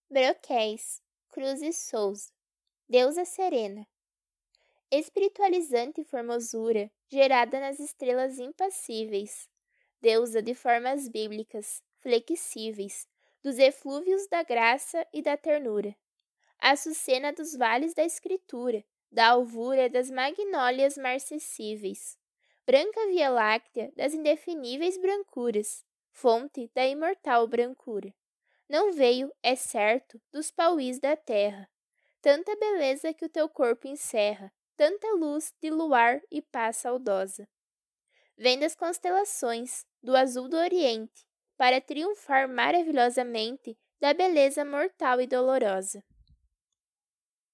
Broquéis, Cruz e Souza, deusa serena, espiritualizante formosura, gerada nas estrelas impassíveis, deusa de formas bíblicas, flexíveis, dos eflúvios da graça e da ternura, açucena dos vales da escritura, da alvura das magnólias marcessíveis, branca Via Láctea das indefiníveis brancuras, fonte da imortal brancura. Não veio, é certo, dos pauís da terra, tanta beleza que o teu corpo encerra, tanta luz de luar e paz saudosa. Vem das constelações, do azul do oriente, para triunfar maravilhosamente da beleza mortal e dolorosa.